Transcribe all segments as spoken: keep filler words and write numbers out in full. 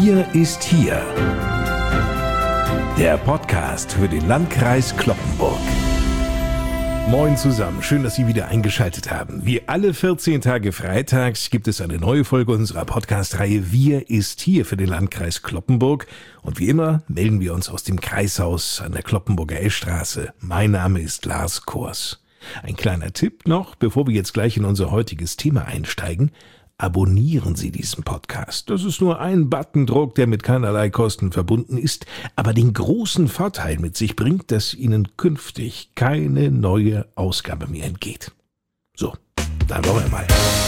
Wir ist hier. Der Podcast für den Landkreis Cloppenburg. Moin zusammen, schön, dass Sie wieder eingeschaltet haben. Wie alle vierzehn Tage freitags gibt es eine neue Folge unserer Podcast-Reihe Wir ist hier für den Landkreis Cloppenburg. Und wie immer melden wir uns aus dem Kreishaus an der Cloppenburger Eschstraße. Mein Name ist Lars Kors. Ein kleiner Tipp noch, bevor wir jetzt gleich in unser heutiges Thema einsteigen. Abonnieren Sie diesen Podcast. Das ist nur ein Buttondruck, der mit keinerlei Kosten verbunden ist, aber den großen Vorteil mit sich bringt, dass Ihnen künftig keine neue Ausgabe mehr entgeht. So, dann wollen wir mal.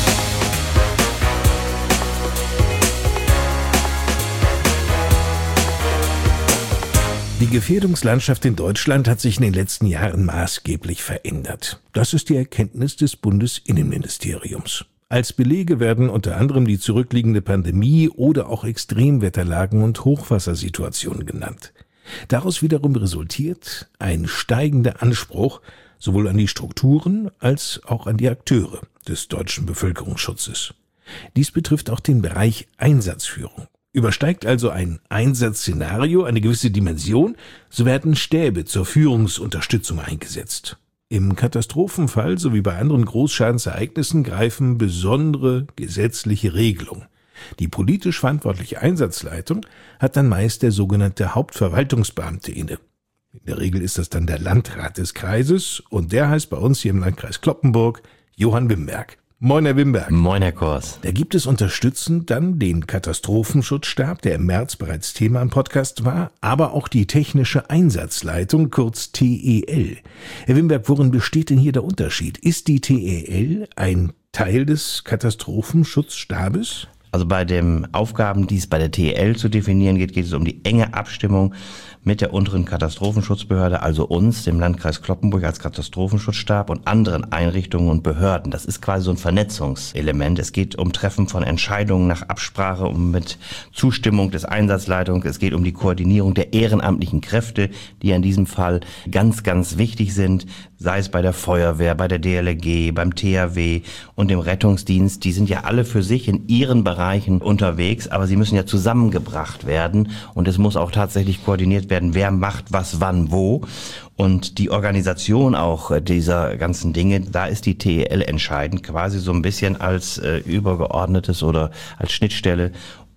Die Gefährdungslandschaft in Deutschland hat sich in den letzten Jahren maßgeblich verändert. Das ist die Erkenntnis des Bundesinnenministeriums. Als Belege werden unter anderem die zurückliegende Pandemie oder auch Extremwetterlagen und Hochwassersituationen genannt. Daraus wiederum resultiert ein steigender Anspruch sowohl an die Strukturen als auch an die Akteure des deutschen Bevölkerungsschutzes. Dies betrifft auch den Bereich Einsatzführung. Übersteigt also ein Einsatzszenario eine gewisse Dimension, so werden Stäbe zur Führungsunterstützung eingesetzt. Im Katastrophenfall sowie bei anderen Großschadensereignissen greifen besondere gesetzliche Regelungen. Die politisch verantwortliche Einsatzleitung hat dann meist der sogenannte Hauptverwaltungsbeamte inne. In der Regel ist das dann der Landrat des Kreises und der heißt bei uns hier im Landkreis Cloppenburg Johann Wimberg. Moin, Herr Wimberg. Moin, Herr Kors. Da gibt es unterstützend dann den Katastrophenschutzstab, der im März bereits Thema im Podcast war, aber auch die technische Einsatzleitung, kurz T E L. Herr Wimberg, worin besteht denn hier der Unterschied? Ist die T E L ein Teil des Katastrophenschutzstabes? Also bei den Aufgaben, die es bei der T E L zu definieren geht, geht es um die enge Abstimmung mit der unteren Katastrophenschutzbehörde, also uns, dem Landkreis Cloppenburg als Katastrophenschutzstab und anderen Einrichtungen und Behörden. Das ist quasi so ein Vernetzungselement. Es geht um Treffen von Entscheidungen nach Absprache, um mit Zustimmung des Einsatzleitungs. Es geht um die Koordinierung der ehrenamtlichen Kräfte, die in diesem Fall ganz, ganz wichtig sind, sei es bei der Feuerwehr, bei der D L R G, beim T H W und dem Rettungsdienst. Die sind ja alle für sich in ihren Bereichen unterwegs, aber sie müssen ja zusammengebracht werden und es muss auch tatsächlich koordiniert werden, wer macht was wann wo. Und die Organisation auch dieser ganzen Dinge, da ist die T E L entscheidend, quasi so ein bisschen als äh, übergeordnetes oder als Schnittstelle,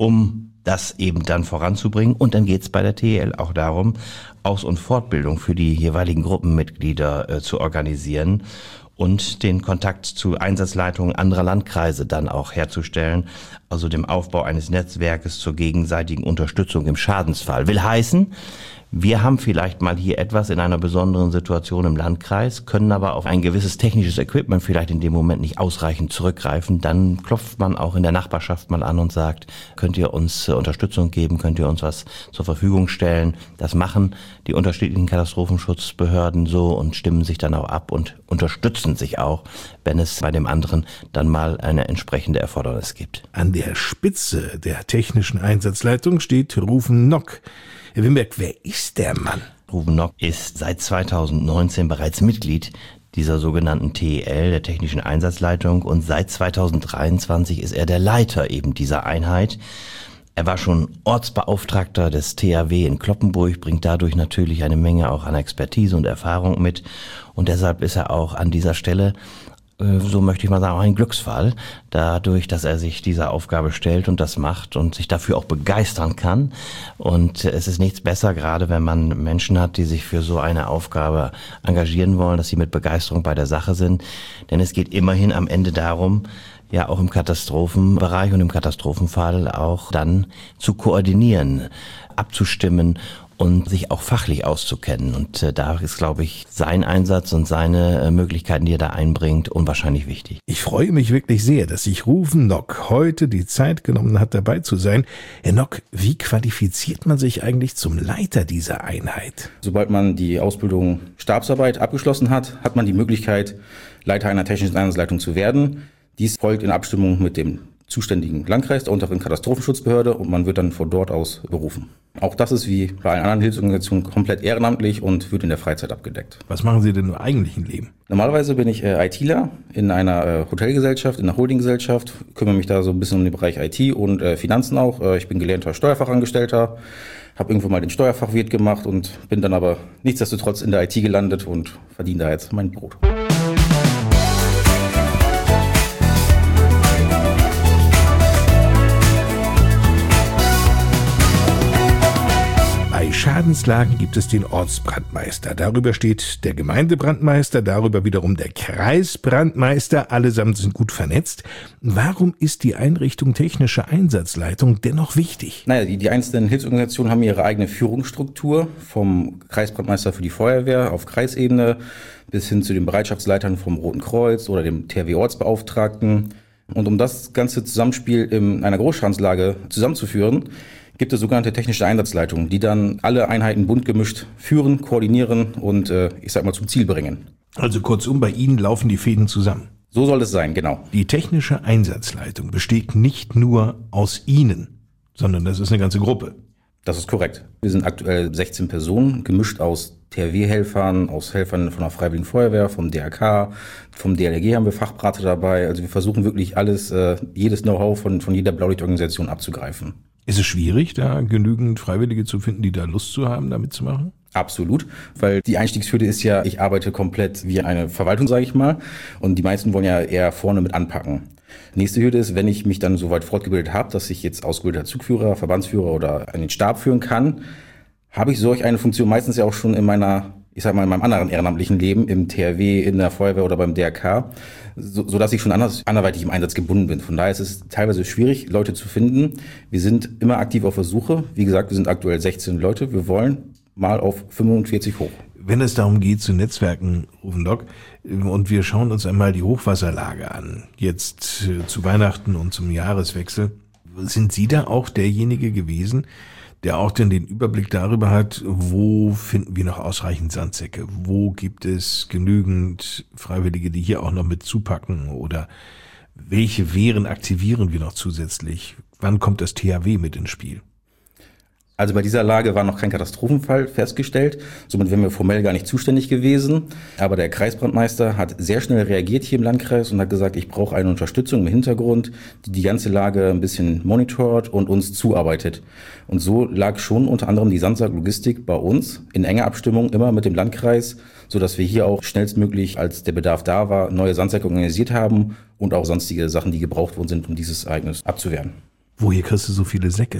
um das eben dann voranzubringen. Und dann geht es bei der T E L auch darum, Aus- und Fortbildung für die jeweiligen Gruppenmitglieder äh, zu organisieren und den Kontakt zu Einsatzleitungen anderer Landkreise dann auch herzustellen, also dem Aufbau eines Netzwerkes zur gegenseitigen Unterstützung im Schadensfall. Will heißen, wir haben vielleicht mal hier etwas in einer besonderen Situation im Landkreis, können aber auf ein gewisses technisches Equipment vielleicht in dem Moment nicht ausreichend zurückgreifen. Dann klopft man auch in der Nachbarschaft mal an und sagt, könnt ihr uns Unterstützung geben, könnt ihr uns was zur Verfügung stellen. Das machen die unterschiedlichen Katastrophenschutzbehörden so und stimmen sich dann auch ab und unterstützen sich auch, wenn es bei dem anderen dann mal eine entsprechende Erfordernis gibt. An der Spitze der technischen Einsatzleitung steht Ruven Nock. Herr Wimberg, wer ist der Mann? Ruven Nock ist seit zweitausendneunzehn bereits Mitglied dieser sogenannten T E L, der technischen Einsatzleitung, und seit zweitausenddreiundzwanzig ist er der Leiter eben dieser Einheit. Er war schon Ortsbeauftragter des T H W in Cloppenburg, bringt dadurch natürlich eine Menge auch an Expertise und Erfahrung mit und deshalb ist er auch an dieser Stelle, so möchte ich mal sagen, auch ein Glücksfall, dadurch, dass er sich dieser Aufgabe stellt und das macht und sich dafür auch begeistern kann. Und es ist nichts besser, gerade wenn man Menschen hat, die sich für so eine Aufgabe engagieren wollen, dass sie mit Begeisterung bei der Sache sind. Denn es geht immerhin am Ende darum, ja auch im Katastrophenbereich und im Katastrophenfall auch dann zu koordinieren, abzustimmen und sich auch fachlich auszukennen. Und äh, da ist, glaube ich, sein Einsatz und seine äh, Möglichkeiten, die er da einbringt, unwahrscheinlich wichtig. Ich freue mich wirklich sehr, dass sich Ruven Nock heute die Zeit genommen hat, dabei zu sein. Herr Nock, wie qualifiziert man sich eigentlich zum Leiter dieser Einheit? Sobald man die Ausbildung Stabsarbeit abgeschlossen hat, hat man die Möglichkeit, Leiter einer technischen Einsatzleitung zu werden. Dies folgt in Abstimmung mit dem zuständigen Landkreis, der unteren Katastrophenschutzbehörde, und man wird dann von dort aus berufen. Auch das ist wie bei allen anderen Hilfsorganisationen komplett ehrenamtlich und wird in der Freizeit abgedeckt. Was machen Sie denn im eigentlichen Leben? Normalerweise bin ich äh, ITler in einer äh, Hotelgesellschaft, in einer Holdinggesellschaft, kümmere mich da so ein bisschen um den Bereich I T und äh, Finanzen auch. Äh, ich bin gelernter Steuerfachangestellter, habe irgendwo mal den Steuerfachwirt gemacht und bin dann aber nichtsdestotrotz in der I T gelandet und verdiene da jetzt mein Brot. Bei Schadenslagen gibt es den Ortsbrandmeister. Darüber steht der Gemeindebrandmeister, darüber wiederum der Kreisbrandmeister. Allesamt sind gut vernetzt. Warum ist die Einrichtung technische Einsatzleitung dennoch wichtig? Naja, die, die einzelnen Hilfsorganisationen haben ihre eigene Führungsstruktur, vom Kreisbrandmeister für die Feuerwehr auf Kreisebene bis hin zu den Bereitschaftsleitern vom Roten Kreuz oder dem T H W-Ortsbeauftragten. Und um das ganze Zusammenspiel in einer Großschadenslage zusammenzuführen, gibt es sogenannte technische Einsatzleitungen, die dann alle Einheiten bunt gemischt führen, koordinieren und äh, ich sag mal zum Ziel bringen. Also kurzum, bei Ihnen laufen die Fäden zusammen. So soll es sein, genau. Die technische Einsatzleitung besteht nicht nur aus Ihnen, sondern das ist eine ganze Gruppe. Das ist korrekt. Wir sind aktuell sechzehn Personen, gemischt aus T H W-Helfern, aus Helfern von der Freiwilligen Feuerwehr, vom D R K, vom D L R G haben wir Fachberater dabei. Also wir versuchen wirklich alles, äh, jedes Know-how von, von jeder Blaulichtorganisation abzugreifen. Ist es schwierig, da genügend Freiwillige zu finden, die da Lust zu haben, da mitzumachen? Absolut, weil die Einstiegshürde ist ja, ich arbeite komplett wie eine Verwaltung, sage ich mal, und die meisten wollen ja eher vorne mit anpacken. Nächste Hürde ist, wenn ich mich dann so weit fortgebildet habe, dass ich jetzt ausgebildeter Zugführer, Verbandsführer oder einen Stab führen kann, habe ich solch eine Funktion meistens ja auch schon in meiner, ich sag mal, in meinem anderen ehrenamtlichen Leben, im T H W, in der Feuerwehr oder beim D R K, so, so dass ich schon anders, anderweitig im Einsatz gebunden bin. Von daher ist es teilweise schwierig, Leute zu finden. Wir sind immer aktiv auf der Suche. Wie gesagt, wir sind aktuell sechzehn Leute. Wir wollen mal auf fünfundvierzig hoch. Wenn es darum geht, zu Netzwerken, Rufendock, und wir schauen uns einmal die Hochwasserlage an, jetzt äh, zu Weihnachten und zum Jahreswechsel, sind Sie da auch derjenige gewesen, der auch denn den Überblick darüber hat, wo finden wir noch ausreichend Sandsäcke, wo gibt es genügend Freiwillige, die hier auch noch mit zupacken oder welche Wehren aktivieren wir noch zusätzlich? Wann kommt das T H W mit ins Spiel? Also bei dieser Lage war noch kein Katastrophenfall festgestellt, somit wären wir formell gar nicht zuständig gewesen. Aber der Kreisbrandmeister hat sehr schnell reagiert hier im Landkreis und hat gesagt, ich brauche eine Unterstützung im Hintergrund, die die ganze Lage ein bisschen monitort und uns zuarbeitet. Und so lag schon unter anderem die Sandsacklogistik bei uns in enger Abstimmung immer mit dem Landkreis, sodass wir hier auch schnellstmöglich, als der Bedarf da war, neue Sandsäcke organisiert haben und auch sonstige Sachen, die gebraucht worden sind, um dieses Ereignis abzuwehren. Woher kriegst du so viele Säcke?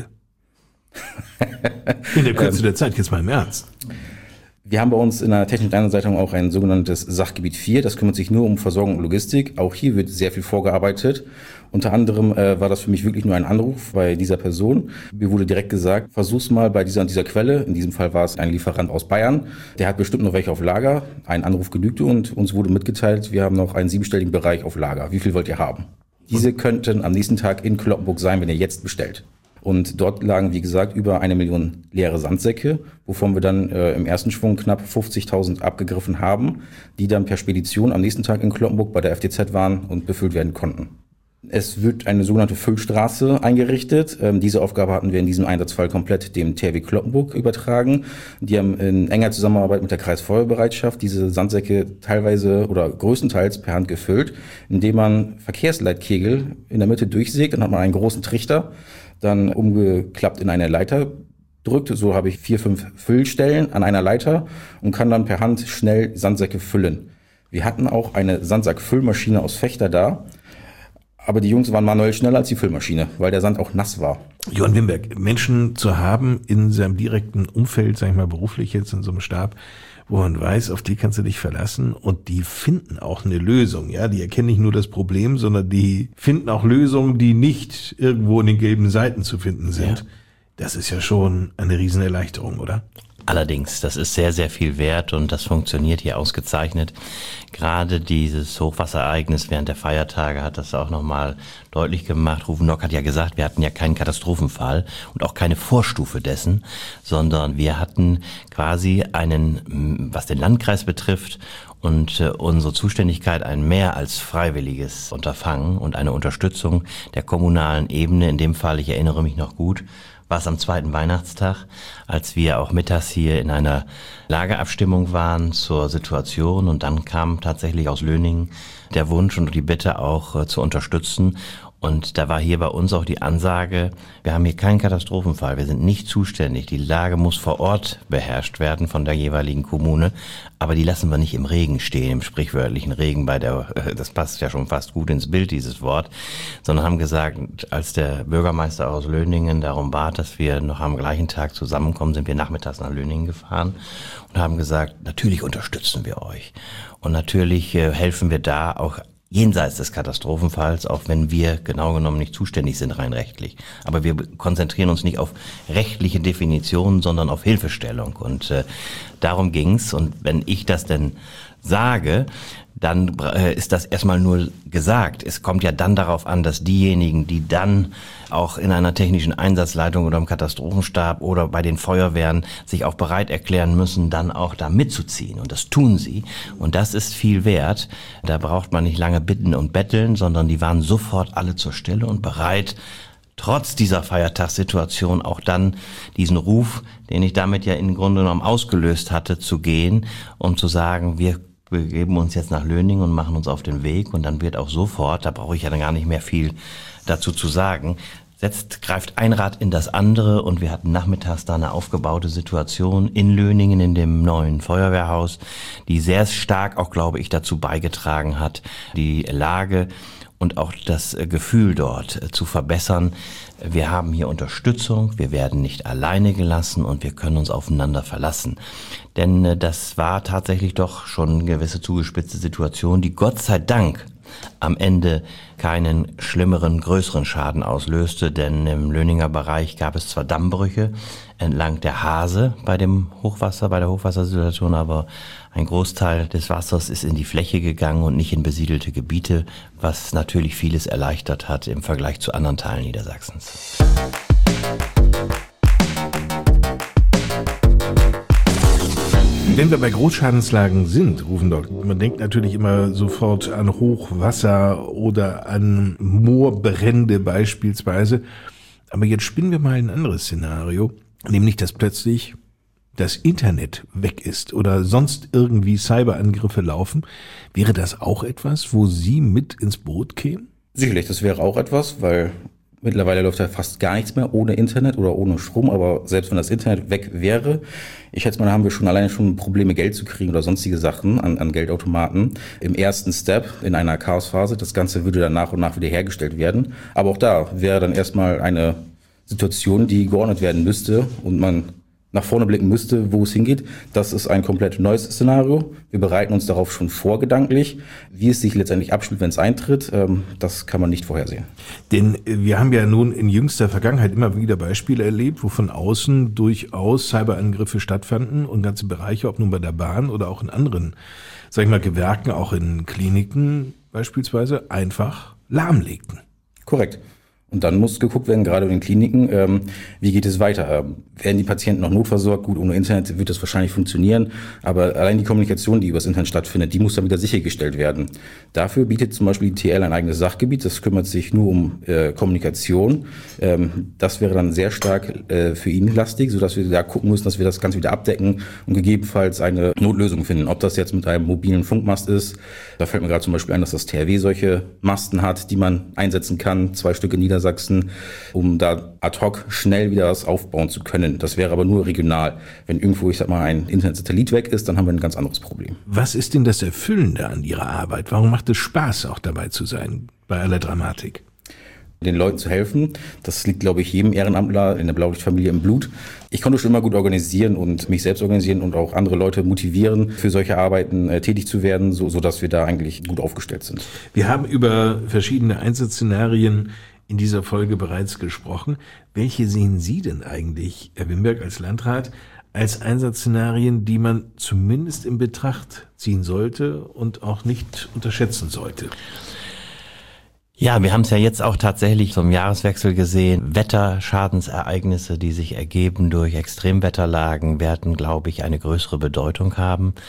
In der Kürze der Zeit, jetzt mal im Ernst. Wir haben bei uns in der technischen Einsatzleitung auch ein sogenanntes Sachgebiet vier. Das kümmert sich nur um Versorgung und Logistik. Auch hier wird sehr viel vorgearbeitet. Unter anderem äh, war das für mich wirklich nur ein Anruf bei dieser Person. Mir wurde direkt gesagt, versuch's mal bei dieser und dieser Quelle. In diesem Fall war es ein Lieferant aus Bayern. Der hat bestimmt noch welche auf Lager. Ein Anruf genügte und uns wurde mitgeteilt, wir haben noch einen siebenstelligen Bereich auf Lager. Wie viel wollt ihr haben? Diese könnten am nächsten Tag in Cloppenburg sein, wenn ihr jetzt bestellt. Und dort lagen, wie gesagt, über eine Million leere Sandsäcke, wovon wir dann äh, im ersten Schwung knapp fünfzigtausend abgegriffen haben, die dann per Spedition am nächsten Tag in Cloppenburg bei der F D Z waren und befüllt werden konnten. Es wird eine sogenannte Füllstraße eingerichtet. Ähm, diese Aufgabe hatten wir in diesem Einsatzfall komplett dem T H W Cloppenburg übertragen. Die haben in enger Zusammenarbeit mit der Kreisfeuerwehrbereitschaft diese Sandsäcke teilweise oder größtenteils per Hand gefüllt, indem man Verkehrsleitkegel in der Mitte durchsägt. Dann hat man einen großen Trichter, dann umgeklappt in eine Leiter drückt. So habe ich vier, fünf Füllstellen an einer Leiter und kann dann per Hand schnell Sandsäcke füllen. Wir hatten auch eine Sandsackfüllmaschine aus Vechta da, aber die Jungs waren manuell schneller als die Füllmaschine, weil der Sand auch nass war. Johann Wimberg, Menschen zu haben in seinem direkten Umfeld, sag ich mal beruflich jetzt in so einem Stab, wo man weiß, auf die kannst du dich verlassen und die finden auch eine Lösung. Ja, die erkennen nicht nur das Problem, sondern die finden auch Lösungen, die nicht irgendwo in den gelben Seiten zu finden sind. Ja. Das ist ja schon eine Riesenerleichterung, oder? Allerdings, das ist sehr, sehr viel wert und das funktioniert hier ausgezeichnet. Gerade dieses Hochwasserereignis während der Feiertage hat das auch nochmal deutlich gemacht. Rufendock hat ja gesagt, wir hatten ja keinen Katastrophenfall und auch keine Vorstufe dessen, sondern wir hatten quasi einen, was den Landkreis betrifft und äh, unsere Zuständigkeit ein mehr als freiwilliges Unterfangen und eine Unterstützung der kommunalen Ebene. In dem Fall, ich erinnere mich noch gut, war es am zweiten Weihnachtstag, als wir auch mittags hier in einer Lageabstimmung waren zur Situation, und dann kam tatsächlich aus Löningen der Wunsch und die Bitte auch äh, zu unterstützen. Und da war hier bei uns auch die Ansage, wir haben hier keinen Katastrophenfall, wir sind nicht zuständig. Die Lage muss vor Ort beherrscht werden von der jeweiligen Kommune, aber die lassen wir nicht im Regen stehen, im sprichwörtlichen Regen bei der, das passt ja schon fast gut ins Bild, dieses Wort, sondern haben gesagt, als der Bürgermeister aus Löningen darum bat, dass wir noch am gleichen Tag zusammenkommen, sind wir nachmittags nach Löningen gefahren und haben gesagt, natürlich unterstützen wir euch und natürlich äh, helfen wir da auch jenseits des Katastrophenfalls, auch wenn wir genau genommen nicht zuständig sind rein rechtlich. Aber wir konzentrieren uns nicht auf rechtliche Definitionen, sondern auf Hilfestellung. Und äh, darum ging's. Und wenn ich das denn sage, dann äh, ist das erstmal nur gesagt. Es kommt ja dann darauf an, dass diejenigen, die dann auch in einer technischen Einsatzleitung oder im Katastrophenstab oder bei den Feuerwehren sich auch bereit erklären müssen, dann auch da mitzuziehen. Und das tun sie. Und das ist viel wert. Da braucht man nicht lange bitten und betteln, sondern die waren sofort alle zur Stelle und bereit, trotz dieser Feiertagssituation auch dann diesen Ruf, den ich damit ja im Grunde genommen ausgelöst hatte, zu gehen, um zu sagen, wir begeben uns jetzt nach Löningen und machen uns auf den Weg, und dann wird auch sofort, da brauche ich ja dann gar nicht mehr viel dazu zu sagen, setzt, greift ein Rad in das andere, und wir hatten nachmittags da eine aufgebaute Situation in Löningen in dem neuen Feuerwehrhaus, die sehr stark auch, glaube ich, dazu beigetragen hat, die Lage und auch das Gefühl dort zu verbessern. Wir haben hier Unterstützung, wir werden nicht alleine gelassen und wir können uns aufeinander verlassen. Denn das war tatsächlich doch schon eine gewisse zugespitzte Situation, die Gott sei Dank am Ende keinen schlimmeren, größeren Schaden auslöste, denn im Löninger Bereich gab es zwar Dammbrüche entlang der Hase bei dem Hochwasser, bei der Hochwassersituation, aber ein Großteil des Wassers ist in die Fläche gegangen und nicht in besiedelte Gebiete, was natürlich vieles erleichtert hat im Vergleich zu anderen Teilen Niedersachsens. Wenn wir bei Großschadenslagen sind, rufen dort, man denkt natürlich immer sofort an Hochwasser oder an Moorbrände beispielsweise. Aber jetzt spinnen wir mal ein anderes Szenario, nämlich dass plötzlich das Internet weg ist oder sonst irgendwie Cyberangriffe laufen. Wäre das auch etwas, wo Sie mit ins Boot kämen? Sicherlich, das wäre auch etwas, weil mittlerweile läuft ja fast gar nichts mehr ohne Internet oder ohne Strom, aber selbst wenn das Internet weg wäre, ich schätze mal, da haben wir schon alleine schon Probleme, Geld zu kriegen oder sonstige Sachen an, an Geldautomaten. Im ersten Step in einer Chaosphase, das Ganze würde dann nach und nach wieder hergestellt werden. Aber auch da wäre dann erstmal eine Situation, die geordnet werden müsste und man nach vorne blicken müsste, wo es hingeht. Das ist ein komplett neues Szenario. Wir bereiten uns darauf schon vor gedanklich. Wie es sich letztendlich abspielt, wenn es eintritt, das kann man nicht vorhersehen. Denn wir haben ja nun in jüngster Vergangenheit immer wieder Beispiele erlebt, wo von außen durchaus Cyberangriffe stattfanden und ganze Bereiche, ob nun bei der Bahn oder auch in anderen, sag ich mal, Gewerken, auch in Kliniken beispielsweise, einfach lahmlegten. Korrekt. Und dann muss geguckt werden, gerade in den Kliniken, ähm, wie geht es weiter? Ähm, werden die Patienten noch notversorgt? Gut, ohne Internet wird das wahrscheinlich funktionieren, aber allein die Kommunikation, die übers Internet stattfindet, die muss dann wieder sichergestellt werden. Dafür bietet zum Beispiel die T L ein eigenes Sachgebiet, das kümmert sich nur um äh, Kommunikation. Ähm, das wäre dann sehr stark äh, für ihn lastig, sodass wir da gucken müssen, dass wir das Ganze wieder abdecken und gegebenenfalls eine Notlösung finden. Ob das jetzt mit einem mobilen Funkmast ist, da fällt mir gerade zum Beispiel ein, dass das T H W solche Masten hat, die man einsetzen kann, zwei Stück in Niedersachsen, Sachsen, um da ad hoc schnell wieder was aufbauen zu können. Das wäre aber nur regional. Wenn irgendwo, ich sag mal, ein Internetsatellit weg ist, dann haben wir ein ganz anderes Problem. Was ist denn das Erfüllende an Ihrer Arbeit? Warum macht es Spaß, auch dabei zu sein, bei aller Dramatik? Den Leuten zu helfen, das liegt, glaube ich, jedem Ehrenamtler in der Blaulichtfamilie im Blut. Ich konnte schon immer gut organisieren und mich selbst organisieren und auch andere Leute motivieren, für solche Arbeiten äh, tätig zu werden, so, so dass wir da eigentlich gut aufgestellt sind. Wir haben über verschiedene Einsatzszenarien in dieser Folge bereits gesprochen. Welche sehen Sie denn eigentlich, Herr Wimberg, als Landrat, als Einsatzszenarien, die man zumindest in Betracht ziehen sollte und auch nicht unterschätzen sollte? Ja, wir haben es ja jetzt auch tatsächlich zum Jahreswechsel gesehen. Wetterschadensereignisse, die sich ergeben durch Extremwetterlagen, werden, glaube ich, eine größere Bedeutung haben.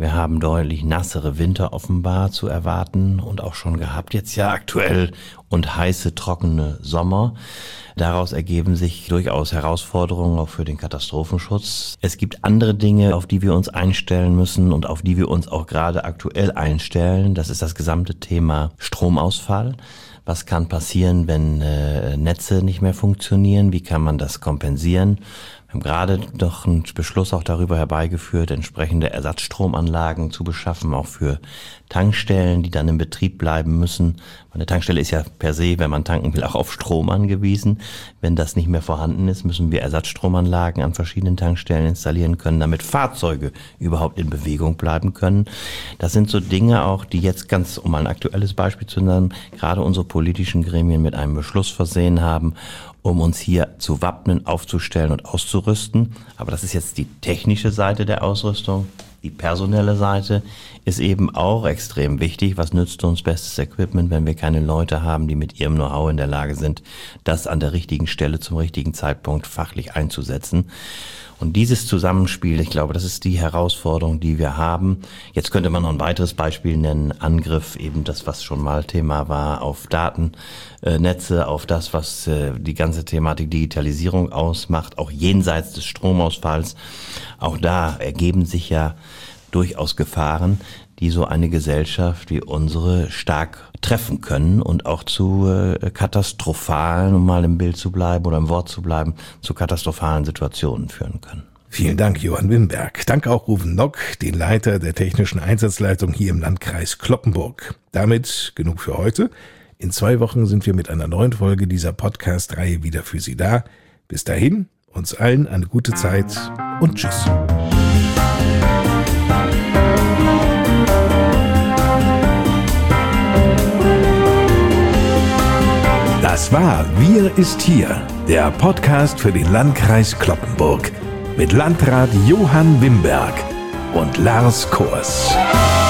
Wir haben deutlich nassere Winter offenbar zu erwarten und auch schon gehabt jetzt ja aktuell und heiße, trockene Sommer. Daraus ergeben sich durchaus Herausforderungen auch für den Katastrophenschutz. Es gibt andere Dinge, auf die wir uns einstellen müssen und auf die wir uns auch gerade aktuell einstellen. Das ist das gesamte Thema Stromausfall. Was kann passieren, wenn äh, Netze nicht mehr funktionieren? Wie kann man das kompensieren? Wir haben gerade noch einen Beschluss auch darüber herbeigeführt, entsprechende Ersatzstromanlagen zu beschaffen, auch für Tankstellen, die dann in Betrieb bleiben müssen. Eine Tankstelle ist ja per se, wenn man tanken will, auch auf Strom angewiesen. Wenn das nicht mehr vorhanden ist, müssen wir Ersatzstromanlagen an verschiedenen Tankstellen installieren können, damit Fahrzeuge überhaupt in Bewegung bleiben können. Das sind so Dinge auch, die jetzt ganz, um mal ein aktuelles Beispiel zu nennen, gerade unsere politischen Gremien mit einem Beschluss versehen haben, um uns hier zu wappnen, aufzustellen und auszurüsten. Aber das ist jetzt die technische Seite der Ausrüstung. Die personelle Seite ist eben auch extrem wichtig. Was nützt uns bestes Equipment, wenn wir keine Leute haben, die mit ihrem Know-how in der Lage sind, das an der richtigen Stelle zum richtigen Zeitpunkt fachlich einzusetzen? Und dieses Zusammenspiel, ich glaube, das ist die Herausforderung, die wir haben. Jetzt könnte man noch ein weiteres Beispiel nennen. Angriff, eben das, was schon mal Thema war, auf Datennetze, auf das, was die ganze Thematik Digitalisierung ausmacht, auch jenseits des Stromausfalls. Auch da ergeben sich ja durchaus Gefahren, die so eine Gesellschaft wie unsere stark treffen können und auch zu äh, katastrophalen, um mal im Bild zu bleiben oder im Wort zu bleiben, zu katastrophalen Situationen führen können. Vielen Dank, Johann Wimberg. Dank auch Ruven Nock, den Leiter der technischen Einsatzleitung hier im Landkreis Cloppenburg. Damit genug für heute. In zwei Wochen sind wir mit einer neuen Folge dieser Podcast-Reihe wieder für Sie da. Bis dahin, uns allen eine gute Zeit und tschüss. Das war Wir ist hier, der Podcast für den Landkreis Cloppenburg mit Landrat Johann Wimberg und Lars Kors.